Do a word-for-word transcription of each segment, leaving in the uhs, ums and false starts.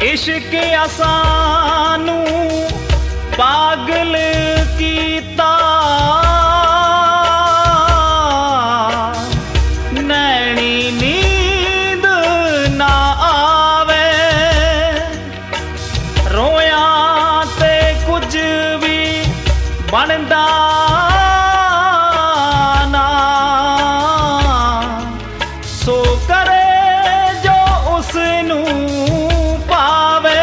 इश्क असानू पागल कीता नैनी नींद ना आवे रोया ते कुछ भी बनदा ना सो करे जो उसनू पावे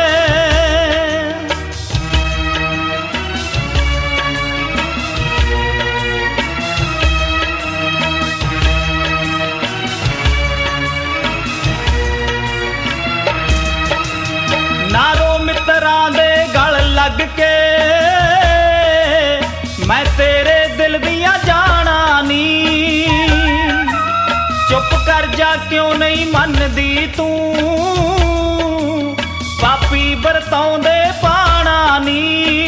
नारो मित्रां दे गल लग के मैं तेरे दिल दिया जाना नी चुप कर जा क्यों नहीं मनदी तू पापी बरताउंदे पाना नी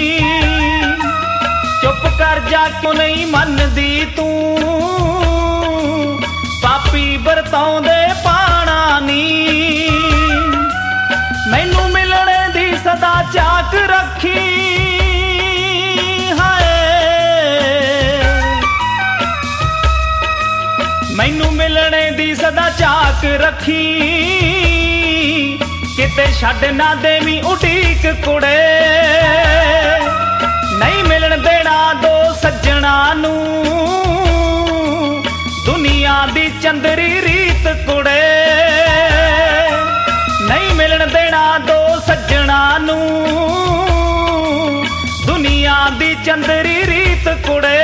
चुप कर जा क्यों नहीं मनदी तू पापी बरताउंदे पाना नी मैनू मिलने दी सदा चाक रखी मैनू मिलने दी सदा चाक रखी किते छड्ड ना देवी उटीक कुड़े नहीं मिलन देना दो सज्जणा नू दुनिया दी चंदरी रीत कुड़े नहीं मिलन देना दो सज्जणा नू दुनिया दी चंदरी रीत कुड़े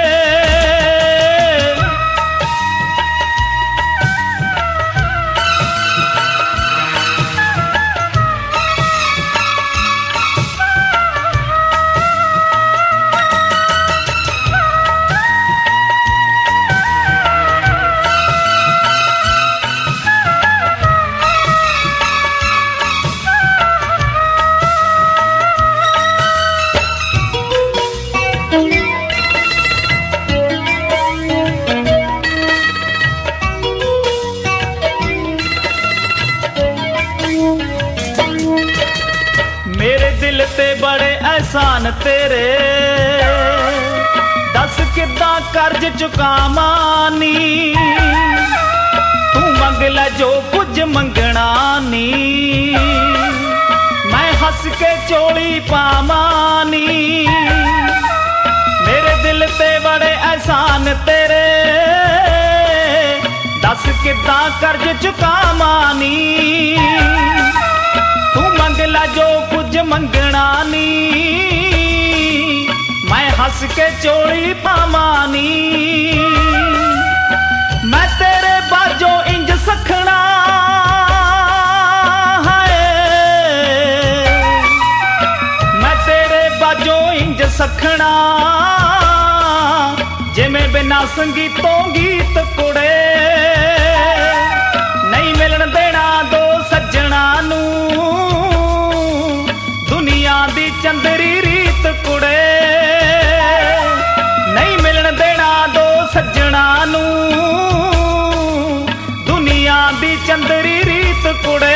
मेरे दिल ते बड़े एहसान तेरे दस किदा कर्ज चुकावानी तू मंग ले जो कुछ मंगना नी मैं हंस के चोली पावानी मेरे दिल ते बड़े एहसान तेरे दस किदा कर्ज चुकावानी तू मंग ला जो कुछ मंगना नी मैं हंस के चोली पावानी मैं तेरे बाजो इंज सखना है मैं तेरे बाजो इंज सखना जिमें बिना संगीतों गीत कुड़े नहीं मिलन देना दो सज्जणा नू दुनिया दी चंदरी रीत कुड़े नहीं मिलन देना दो सज्जणा नू दुनिया दी चंदरी रीत कुड़े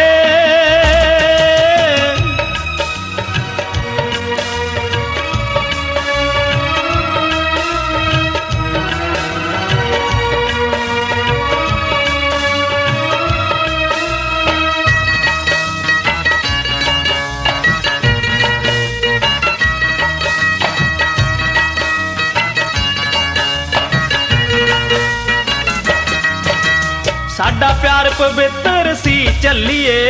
साडा प्यार पवित्र सी चलिए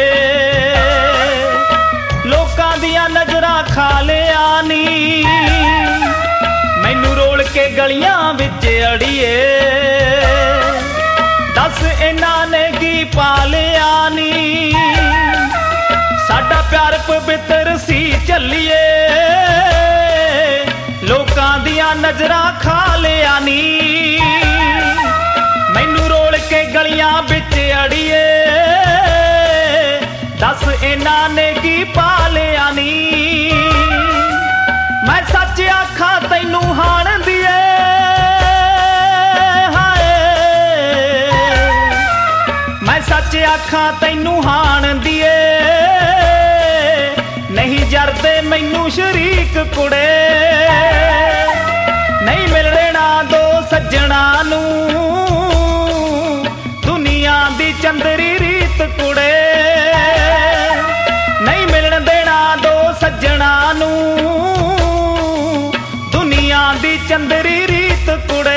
लोकां दियां नजरां खा लिया नी मैनू रोल के गलियां विच अड़िए दस इन्हां ने की पा लिया नी साडा प्यार पवित्र सी चलिए लोकां दियां नजरां खा लिया नी मैनू रोल के गलियां बिच अड़िए दस इन्हां ने की पा लिया नी मैं सच आखा तैनू हाण दिए हाय मैं सच आखा तैनू हाण दिए ਕੁੜੇ ਨਹੀਂ ਮਿਲਣਾ ਦੋ ਸੱਜਣਾ ਨੂੰ ਦੁਨੀਆ ਦੀ ਚੰਦਰੀ ਰੀਤ ਕੁੜੇ ਨਹੀਂ ਮਿਲਣ ਦੇਣਾ ਦੋ ਸੱਜਣਾ ਨੂੰ ਦੁਨੀਆ ਦੀ ਚੰਦਰੀ ਰੀਤ ਕੁੜੇ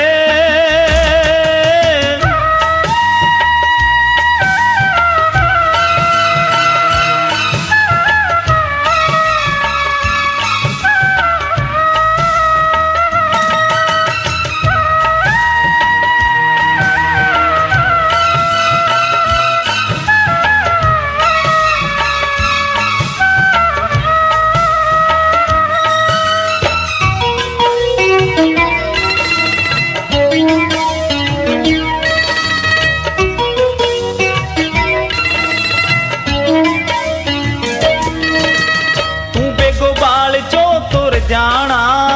ਜਾਣਾ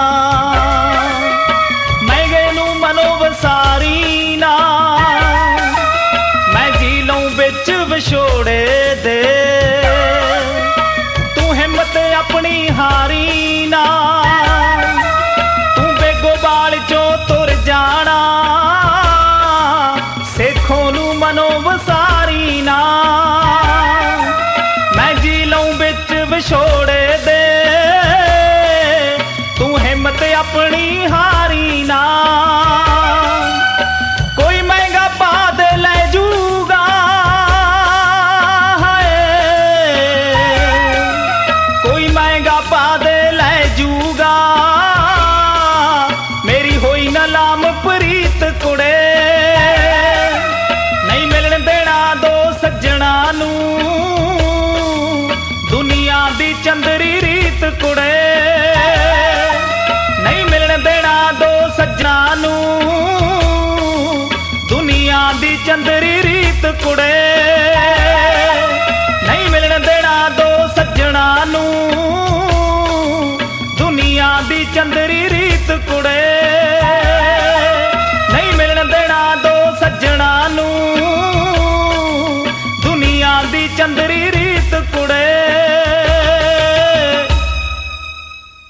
ਮੈਂ ਗਏ ਨੂੰ ਮਨੋ ਵਸਾਰੀ ਨਾ ਮੈਂ ਜੀ ਲਊਂ ਵਿੱਚ ਵਿਛੋੜੇ ਦੇ ਤੂੰ ਹਿੰਮਤ ਆਪਣੀ ਹਾਰੀ ਨਾ ਤੂੰ ਬੇਗੋਬਾਲ ਚੋਂ ਤੁਰ ਜਾਣਾ ਸੇਖੋਂ ਨੂੰ ਮਨੋ ਵਸਾਰੀ ਨਾ ਮੈਂ ਜੀ ਲਊਂ ਵਿੱਚ ਵਿਛੋੜੇ ਦੇ ਆਪਣੀ ਹਾਰੀ ਨਾ ਕੋਈ ਮਹਿੰਗਾ ਪਾ ਦੇ ਲੈ ਜੂਗਾ ਕੋਈ ਮਹਿੰਗਾ ਪਾ ਦੇ ਲੈ ਜੂਗਾ ਮੇਰੀ ਹੋਈ ਨਾ ਲਾਮ ਪ੍ਰੀਤ ਕੁੜੇ ਨਹੀਂ ਮਿਲਣ ਦੇਣਾ ਦੋ ਸੱਜਣਾ ਨੂੰ ਦੁਨੀਆ ਦੀ ਚੰਦਰੀ ਰੀਤ ਕੁੜੇ ਸੱਜਣਾ ਨੂੰ ਦੁਨੀਆ ਦੀ ਚੰਦਰੀ ਰੀਤ ਕੁੜੇ